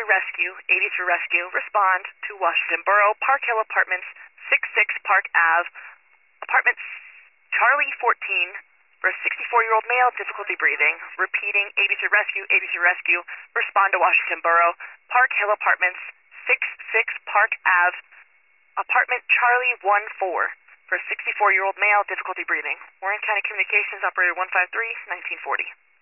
Rescue, 83 Rescue, respond to Washington Borough, Park Hill Apartments, 66 Park Ave, Apartment Charlie 14, for a 64-year-old male, difficulty breathing. Repeating, 83 Rescue, 83 Rescue, respond to Washington Borough, Park Hill Apartments, 66 Park Ave, Apartment Charlie 14, for a 64-year-old male, difficulty breathing. Warren County Communications, Operator 153, 1940.